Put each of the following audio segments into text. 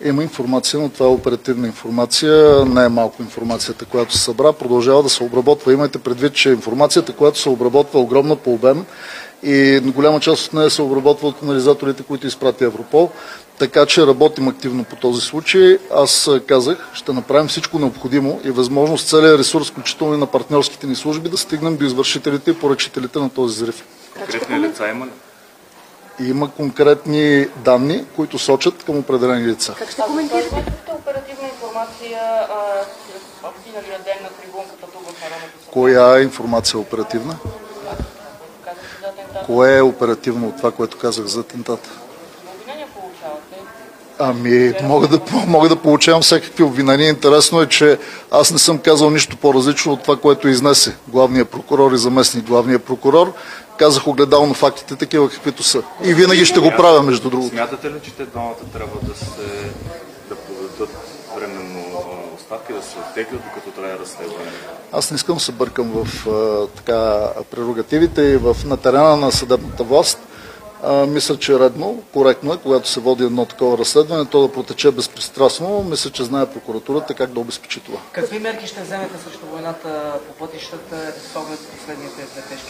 Има информация, но това е оперативна информация, не е малко информацията, която се събра, продължава да се обработва. Имайте предвид, че информацията, която се обработва, е огромна по обем и голяма част от нея се обработва от анализаторите, които изпрати Европол. Така че работим активно по този случай. Аз казах, ще направим всичко необходимо и възможно с целият ресурс, включително и на партньорските ни служби, да стигнем до извършителите и поръчителите на този взрив. Конкретни лица има ли? Има конкретни данни, които сочат към определени лица. Как ще коментирате оперативна информация миналия ден на трибунката тук в Народното събрание? Коя информация е оперативна? Кое е оперативно от това, което казах за атентата? Обвинения получавате? Ами, мога да получавам всякакви обвинения. Интересно е, че аз не съм казал нищо по-различно от това, което изнесе главният прокурор и заместник главния прокурор. Казах огледално фактите, такива каквито са. И винаги ще го правя, между другото. Смятате ли, че те двамата трябва да подадат временно оставки, да се оттеглят, докато трябва разследване? Аз не искам да се бъркам в прерогативите и на терена на съдебната власт. Мисля, че е редно, коректно е, когато се води едно такова разследване, то да протече безпристрастно. Мисля, че знае прокуратурата как да обезпечи това. Какви мерки ще вземете срещу войната по пътищата с оглед последните две тежки?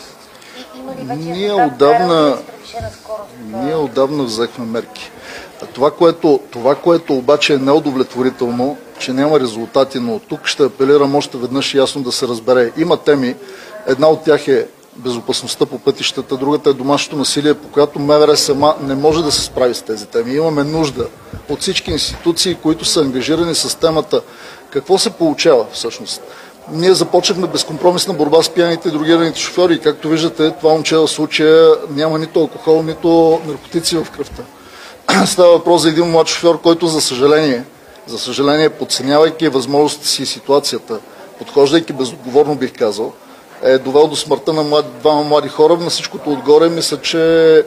Ние отдавна взехме мерки. Това, което обаче е неудовлетворително, че няма резултати, но тук ще апелирам още веднъж ясно да се разбере. Има теми, една от тях е безопасността по пътищата, другата е домашното насилие, по която МВР сама не може да се справи с тези теми. Имаме нужда от всички институции, които са ангажирани с темата. Какво се получава всъщност? Ние започнахме безкомпромисна борба с пияните и дрогираните шофьори и както виждате, това момче в случая няма нито алкохол, нито наркотици в кръвта. Става въпрос за един млад шофьор, който за съжаление, подценявайки възможностите си и ситуацията, подхождайки безотговорно, бих казал, е довел до смъртта на двама млади хора. На всичкото отгоре мисля, че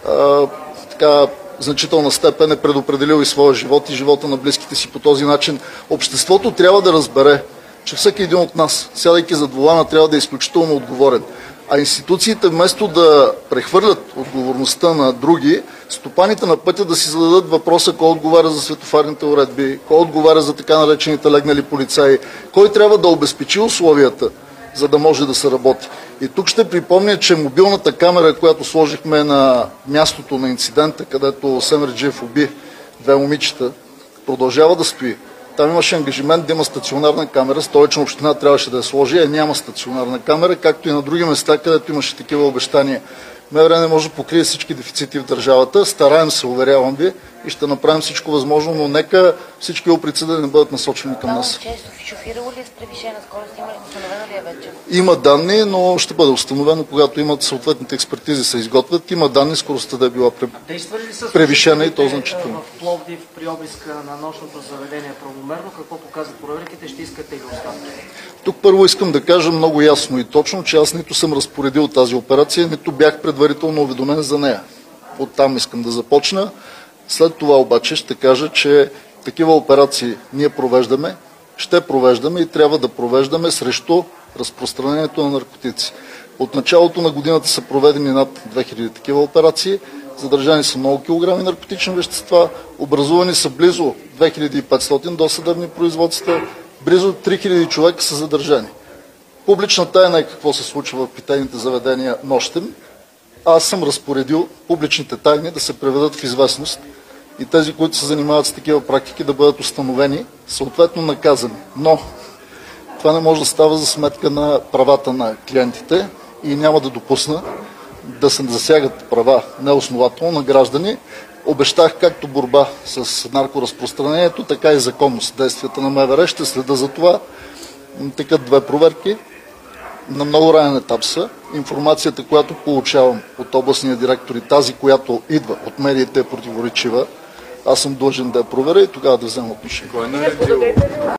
значителна степен е предопределил и своя живот и живота на близките си по този начин. Обществото трябва да разбере, че всеки един от нас, сядайки зад волана, трябва да е изключително отговорен. А институциите, вместо да прехвърлят отговорността на други, стопаните на пътя да си зададат въпроса кой отговаря за светофарните уредби, кой отговаря за така наречените легнали полицаи, кой трябва да обезпечи условията, за да може да се работи. И тук ще припомня, че мобилната камера, която сложихме на мястото на инцидента, където Семерджиев уби две момичета, продължава да стои. Там имаше ангажимент да има стационарна камера, Столична община трябваше да я сложи, няма стационарна камера, както и на други места, където имаше такива обещания. МВР не може да покрие всички дефицити в държавата, стараем се, уверявам ви, и ще направим всичко възможно, но нека всички упреци да не бъдат насочени към нас. Шофирало ли е с превишена скорост? Установено ли е вече? Има данни, но ще бъде установено, когато имат съответните експертизи се изготвят. Има данни, скоростта да е била превишена и то значително. В Пловдив при обиска на нощното заведение правомерно, какво показват проверките, ще искате ли оставки? Тук първо искам да кажа много ясно и точно, че аз нито съм разпоредил тази операция, нито бях предварително уведомен за нея. Оттам искам да започна. След това обаче ще кажа, че такива операции ние провеждаме, ще провеждаме и трябва да провеждаме срещу разпространението на наркотици. От началото на годината са проведени над 2000 такива операции, задържани са много килограми наркотични вещества, образувани са близо 2500 досъдебни производства, близо 3000 човека са задържани. Публична тайна е какво се случва в питейните заведения нощем. Аз съм разпоредил публичните тайни да се преведат в известност и тези, които се занимават с такива практики, да бъдат установени, съответно наказани. Но това не може да става за сметка на правата на клиентите и няма да допусна да се засягат права неоснователно на граждани. Обещах както борба с наркоразпространението, така и законност. Действията на МВР ще следа за това. Текат две проверки. На много ранен етап са. Информацията, която получавам от областния директор и тази, която идва от медиите, е противоречива. Аз съм длъжен да я проверя и тогава да взема отношение.